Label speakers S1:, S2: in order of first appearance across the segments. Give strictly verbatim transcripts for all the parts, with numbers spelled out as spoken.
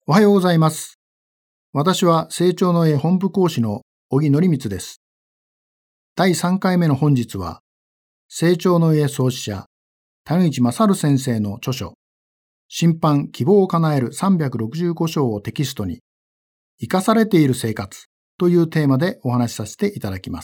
S1: おはようございます。私は成長の絵本部講師の小木則光です。だいさんかいめの本日は、成長の絵創始者、谷口勝先生の著書、審判希望を叶えるさんびゃくろくじゅうご章をテキストに、生かされている生活というテーマでお話しさせていただきます。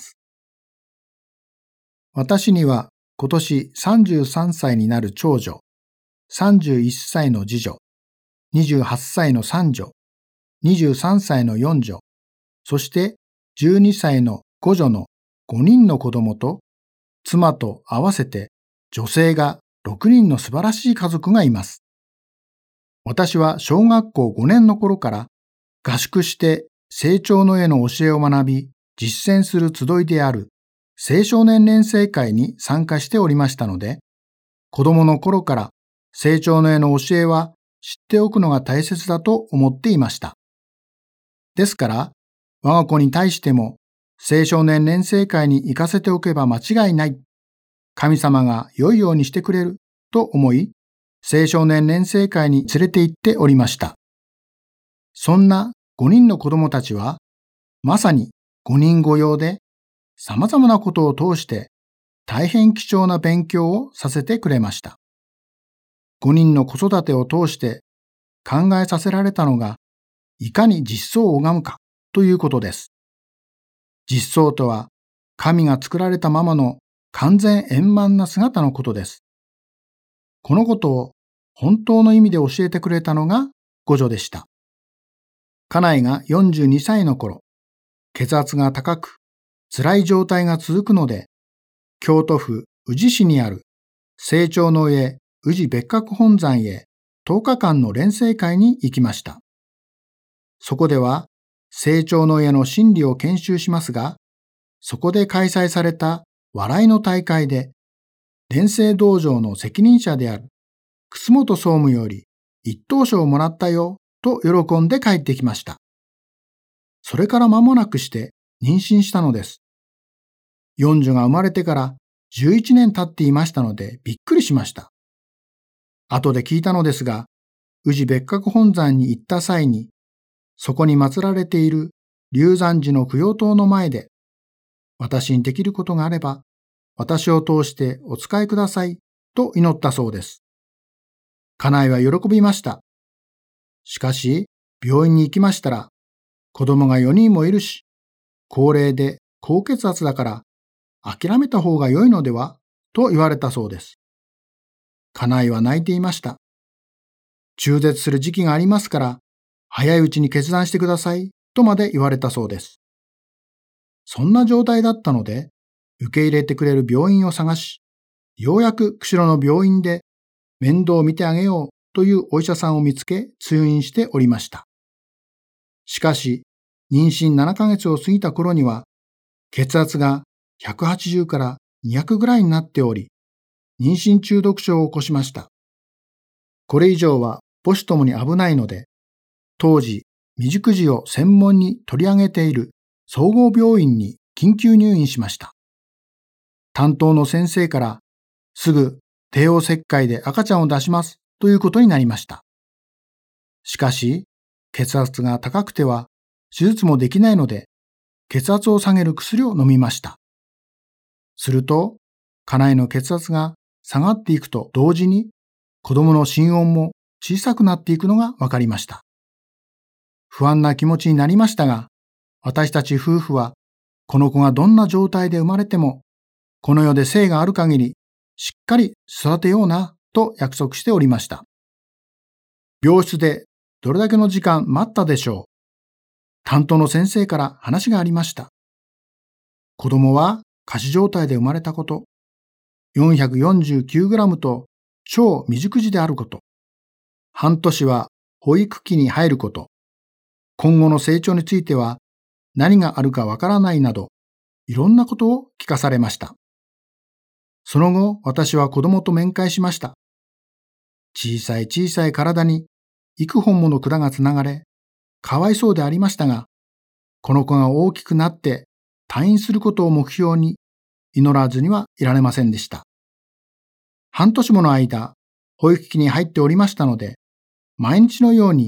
S1: 私には今年さんじゅうさんさいになる長女、さんじゅういっさいの次女、にじゅうはっさいの三女、にじゅうさんさいの四女、そしてじゅうにさいの五女のごにんの子供と、妻と合わせて女性がろくにんの素晴らしい家族がいます。私は小学校ごねんの頃から合宿して成長の絵の教えを学び、実践する集いである青少年連成会に参加しておりましたので、子供の頃から成長の絵の教えは知っておくのが大切だと思っていました。ですから、我が子に対しても青少年連成会に行かせておけば間違いない。神様が良いようにしてくれると思い、青少年連成会に連れて行っておりました。そんなごにんの子供たちは、まさにごにんご用で、様々なことを通して大変貴重な勉強をさせてくれました。ごにんの子育てを通して考えさせられたのが、いかに実相を拝むかということです。実相とは、神が作られたままの完全円満な姿のことです。このことを本当の意味で教えてくれたのが五女でした。家内がよんじゅうにさいの頃、血圧が高く、辛い状態が続くので、京都府宇治市にある成長の絵宇治別格本山へとおかかんの連成会に行きました。そこでは成長の絵の真理を研修しますが、そこで開催された笑いの大会で、連成道場の責任者である楠本総務より一等賞をもらったよと喜んで帰ってきました。それから間もなくして妊娠したのです。四女が生まれてからじゅういちねん経っていましたのでびっくりしました。後で聞いたのですが、宇治別格本山に行った際に、そこに祀られている龍山寺の供養塔の前で、私にできることがあれば、私を通してお使いくださいと祈ったそうです。家内は喜びました。しかし、病院に行きましたら、子供がよにんもいるし、高齢で高血圧だから諦めた方が良いのではと言われたそうです。家内は泣いていました。中絶する時期がありますから、早いうちに決断してくださいとまで言われたそうです。そんな状態だったので、受け入れてくれる病院を探し、ようやく釧路の病院で面倒を見てあげようというお医者さんを見つけ通院しておりました。しかし、妊娠ななかげつを過ぎた頃には、血圧がひゃくはちじゅうからにひゃくぐらいになっており、妊娠中毒症を起こしました。これ以上は母子ともに危ないので、当時未熟児を専門に取り上げている総合病院に緊急入院しました。担当の先生からすぐ帝王切開で赤ちゃんを出しますということになりました。しかし血圧が高くては手術もできないので、血圧を下げる薬を飲みました。すると家内の血圧が下がっていくと同時に子供の心音も小さくなっていくのがわかりました。不安な気持ちになりましたが、私たち夫婦はこの子がどんな状態で生まれても、この世で生がある限りしっかり育てようなと約束しておりました。病室でどれだけの時間待ったでしょう。担当の先生から話がありました。子供は仮死状態で生まれたこと、よんひゃくよんじゅうきゅうグラムと超未熟児であること、半年は保育器に入ること、今後の成長については何があるかわからないなど、いろんなことを聞かされました。その後、私は子供と面会しました。小さい小さい体に幾本もの管がつながれ、かわいそうでありましたが、この子が大きくなって退院することを目標に祈らずにはいられませんでした。半年もの間、保育器に入っておりましたので、毎日のように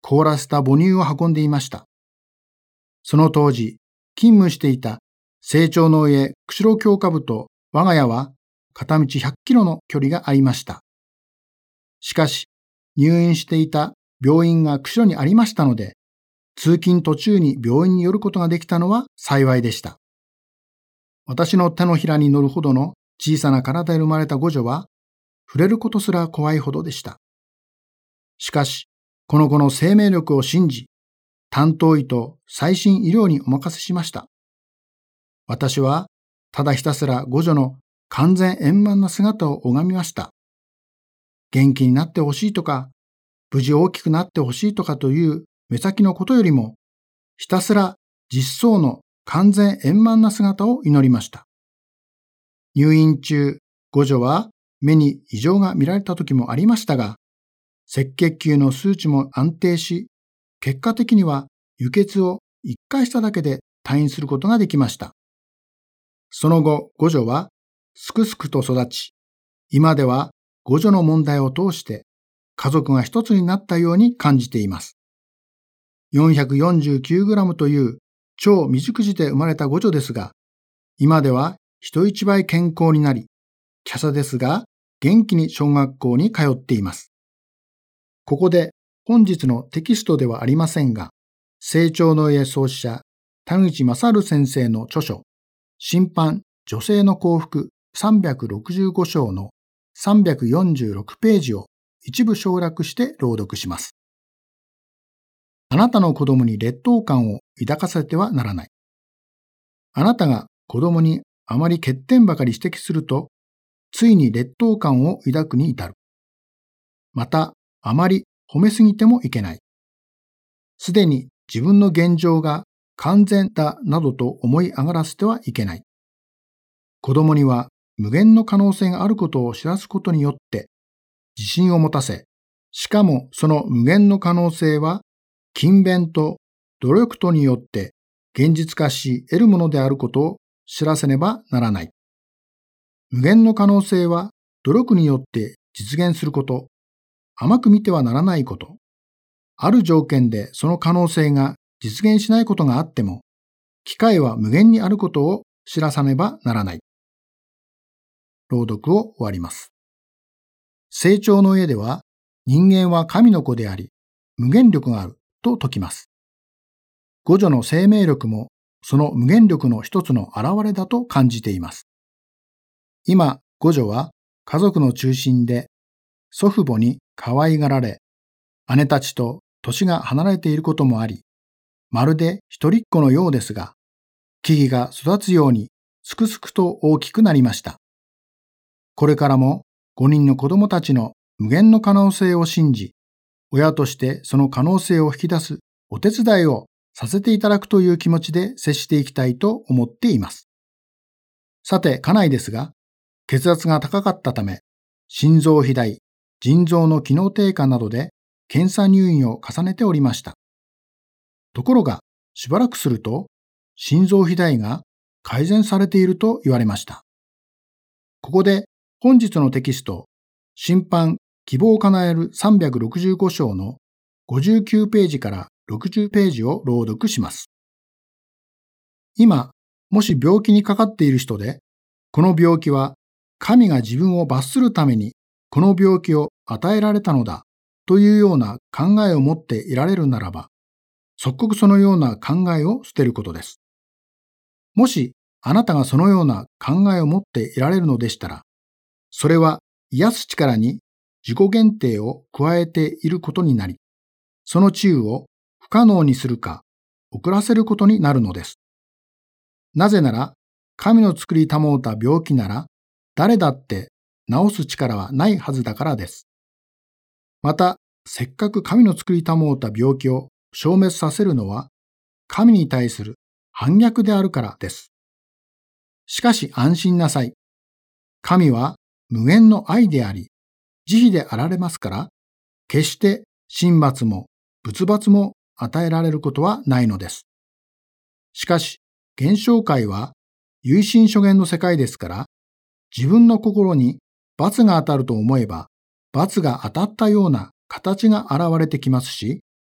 S1: 凍らせた母乳を運んでいました。その当時、勤務していた成長の上釧路教科部と我が家は片道ひゃっキロの距離がありました。しかし、入院していた病院が釧路にありましたので、通勤途中に病院に寄ることができたのは幸いでした。私の手のひらに乗るほどの小さな体で生まれた五女は、触れることすら怖いほどでした。しかし、この子の生命力を信じ、担当医と最新医療にお任せしました。私は、ただひたすら五女の完全円満な姿を拝みました。元気になってほしいとか、無事大きくなってほしいとかという目先のことよりも、ひたすら実相の完全円満な姿を祈りました。入院中、五女は目に異常が見られた時もありましたが、赤血球の数値も安定し、結果的には輸血をいっかいしただけで退院することができました。その後、五女はすくすくと育ち、今では五女の問題を通して家族が一つになったように感じています。よんひゃくよんじゅうきゅうグラム という超未熟児で生まれた五女ですが、今では人一倍健康になり、華奢ですが元気に小学校に通っています。ここで本日のテキストではありませんが、成長の家創始者、田口勝先生の著書、新版女性の幸福さんびゃくろくじゅうご章のさんびゃくよんじゅうろくページを一部省略して朗読します。あなたの子供に劣等感を抱かせてはならない。あなたが子供にあまり欠点ばかり指摘すると、ついに劣等感を抱くに至る。また、あまり褒めすぎてもいけない。すでに自分の現状が完全だなどと思い上がらせてはいけない。子供には無限の可能性があることを知らすことによって自信を持たせ、しかもその無限の可能性は勤勉と努力とによって現実化し得るものであることを知らせねばならない。無限の可能性は努力によって実現すること、甘く見てはならないこと、ある条件でその可能性が実現しないことがあっても、機会は無限にあることを知らさねばならない。朗読を終わります。成長の家では、人間は神の子であり、無限力があると説きます。五女の生命力もその無限力の一つの表れだと感じています。今、五女は家族の中心で、祖父母に可愛がられ、姉たちと年が離れていることもあり、まるで一人っ子のようですが、木々が育つようにすくすくと大きくなりました。これからも五人の子供たちの無限の可能性を信じ、親としてその可能性を引き出すお手伝いをさせていただくという気持ちで接していきたいと思っています。さて、家内ですが、血圧が高かったため、心臓肥大、腎臓の機能低下などで検査入院を重ねておりました。ところが、しばらくすると、心臓肥大が改善されていると言われました。ここで本日のテキスト、新版希望を叶えるさんびゃくろくじゅうご章のごじゅうきゅうページからろくじゅうページを朗読します。今、もし病気にかかっている人で、この病気は神が自分を罰するためにこの病気を与えられたのだというような考えを持っていられるならば、即刻そのような考えを捨てることです。もしあなたがそのような考えを持っていられるのでしたら、それは癒す力に自己限定を加えていることになり、その治癒を不可能にするか遅らせることになるのです。なぜなら、神の作りたもうた病気なら、誰だって治す力はないはずだからです。また、せっかく神の作りたもうた病気を消滅させるのは、神に対する反逆であるからです。しかし安心なさい。神は無限の愛であり、慈悲であられますから、決して神罰も仏罰も与えられることはないのです。しかし、現象界は唯心所言の世界ですから、自分の心に罰が当たると思えば、罰が当たったような形が現れてきますし、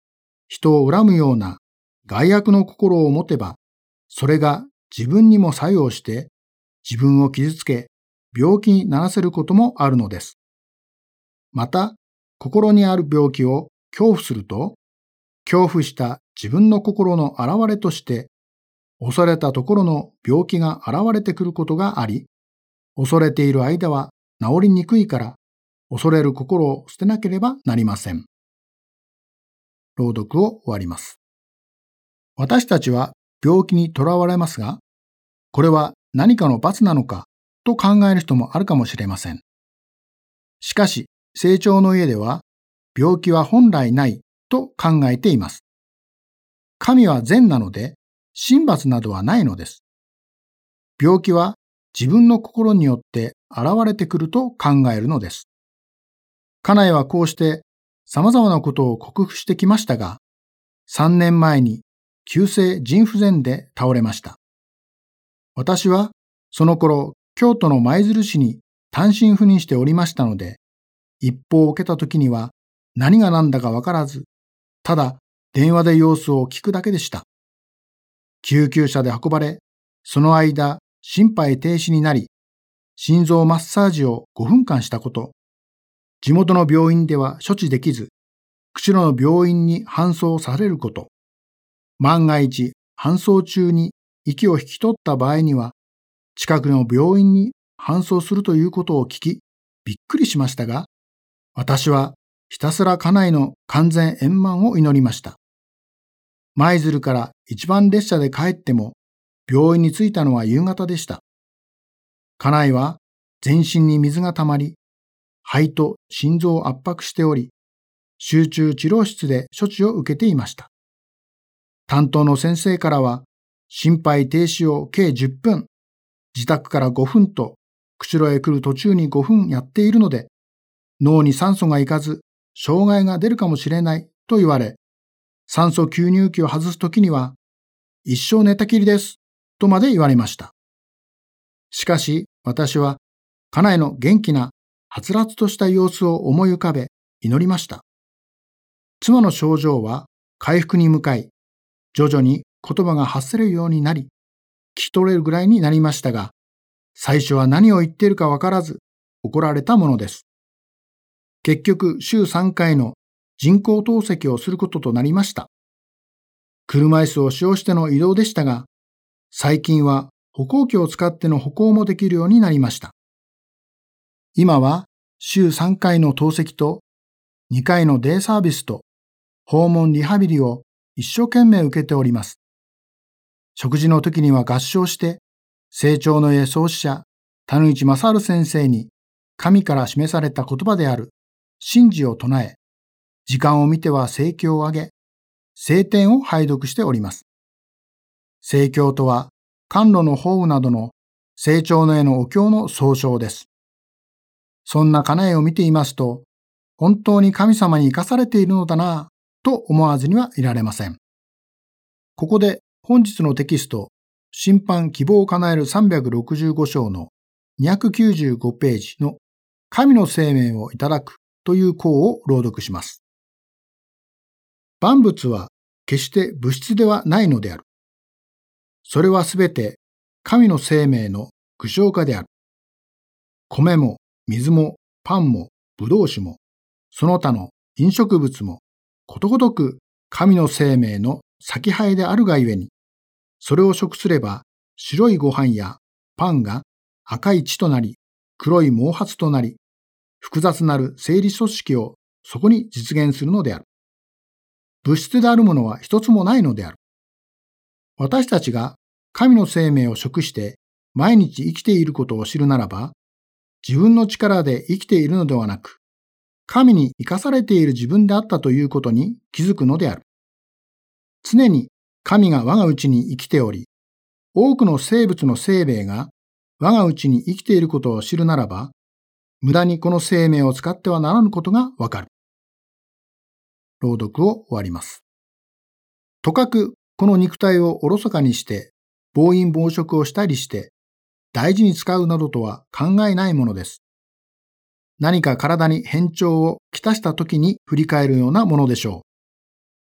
S1: 人を恨むような害悪の心を持てば、それが自分にも作用して自分を傷つけ、病気にならせることもあるのです。また、心にある病気を恐怖すると、恐怖した自分の心の現れとして、恐れたところの病気が現れてくることがあり、恐れている間は治りにくいから、恐れる心を捨てなければなりません。朗読を終わります。私たちは病気にとらわれますが、これは何かの罰なのかと考える人もあるかもしれません。しかし、成長の家では、病気は本来ないと考えています。神は善なので、神罰などはないのです。病気は自分の心によって現れてくると考えるのです。家内はこうして様々なことを克服してきましたが、さんねんまえに急性腎不全で倒れました。私はその頃、京都の舞鶴市に単身赴任しておりましたので、一報を受けた時には何が何だかわからず、ただ電話で様子を聞くだけでした。救急車で運ばれ、その間心肺停止になり、心臓マッサージをごふんかんしたこと、地元の病院では処置できず、釧路の病院に搬送されること、万が一搬送中に息を引き取った場合には、近くの病院に搬送するということを聞き、びっくりしましたが、私はひたすら家内の完全円満を祈りました。舞鶴から一番列車で帰っても、病院に着いたのは夕方でした。家内は全身に水がたまり、肺と心臓を圧迫しており、集中治療室で処置を受けていました。担当の先生からは、心肺停止を計じゅっぷん、自宅からごふんと、釧路へ来る途中にごふんやっているので、脳に酸素がいかず、障害が出るかもしれないと言われ、酸素吸入器を外すときには、一生寝たきりです、とまで言われました。しかし、私は、家内の元気な、はつらつとした様子を思い浮かべ、祈りました。妻の症状は回復に向かい、徐々に言葉が発せるようになり、聞き取れるぐらいになりましたが、最初は何を言っているかわからず、怒られたものです。結局、週さんかいの人工透析をすることとなりました。車椅子を使用しての移動でしたが、最近は歩行器を使っての歩行もできるようになりました。今は週さんかいの透析とにかいのデイサービスと訪問リハビリを一生懸命受けております。食事の時には合唱して、成長の家創始者、谷口正治先生に神から示された言葉である神事を唱え、時間を見ては聖教をあげ、聖典を拝読しております。聖教とは、甘露の法雨などの成長の絵のお経の総称です。そんな家内を見ていますと、本当に神様に生かされているのだなぁと思わずにはいられません。ここで本日のテキスト、審判希望を叶えるさんびゃくろくじゅうご章のにひゃくきゅうじゅうごページの神の生命をいただくという項を朗読します。万物は決して物質ではないのである。それはすべて神の生命の具象化である。米も水もパンもブドウ酒もその他の飲食物もことごとく神の生命の先生えであるがゆえに、それを食すれば白いご飯やパンが赤い血となり、黒い毛髪となり、複雑なる生理組織をそこに実現するのである。物質であるものは一つもないのである。私たちが神の生命を食して毎日生きていることを知るならば、自分の力で生きているのではなく、神に生かされている自分であったということに気づくのである。常に神が我がうちに生きており、多くの生物の生命が我がうちに生きていることを知るならば、無駄にこの生命を使ってはならぬことがわかる。朗読を終わります。とかくこの肉体をおろそかにして、暴飲暴食をしたりして、大事に使うなどとは考えないものです。何か体に変調をきたしたときに振り返るようなものでしょう。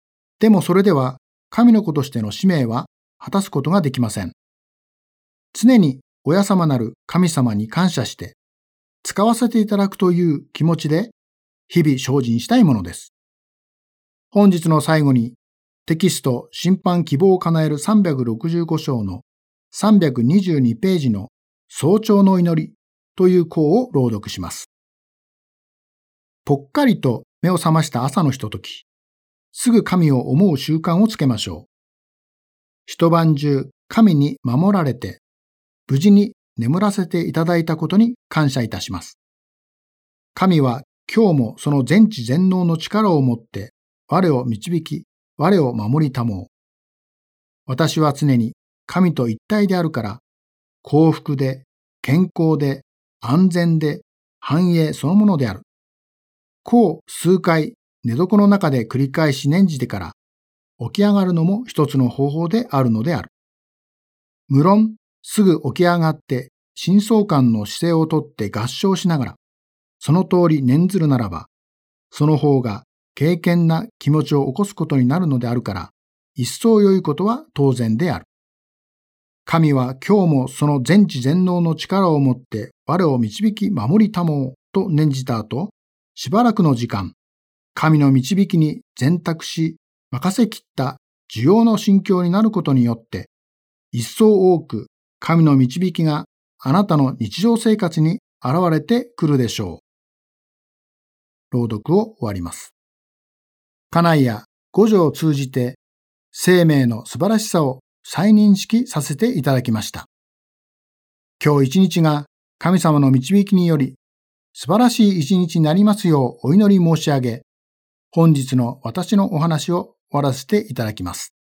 S1: でもそれでは神の子としての使命は果たすことができません。常に親様なる神様に感謝して使わせていただくという気持ちで日々精進したいものです。本日の最後にテキスト審判希望を叶えるさんびゃくろくじゅうご章のさんびゃくにじゅうにページの早朝の祈りという項を朗読します。ぽっかりと目を覚ました朝のひととき、すぐ神を思う習慣をつけましょう。一晩中神に守られて、無事に眠らせていただいたことに感謝いたします。神は今日もその全知全能の力をもって我を導き、我を守りたもう。私は常に神と一体であるから、幸福で、健康で、安全で、繁栄そのものである。こう数回寝床の中で繰り返し念じてから起き上がるのも一つの方法であるのである。無論すぐ起き上がって深層感の姿勢をとって合唱しながらその通り念ずるならば、その方が敬虔な気持ちを起こすことになるのであるから、一層良いことは当然である。神は今日もその全知全能の力をもって我を導き守りたもうと念じた後、しばらくの時間、神の導きに全託し任せきった受容の心境になることによって、一層多く神の導きがあなたの日常生活に現れてくるでしょう。朗読を終わります。家内や五条を通じて生命の素晴らしさを再認識させていただきました。今日一日が神様の導きにより素晴らしい一日になりますようお祈り申し上げ、本日の私のお話を終わらせていただきます。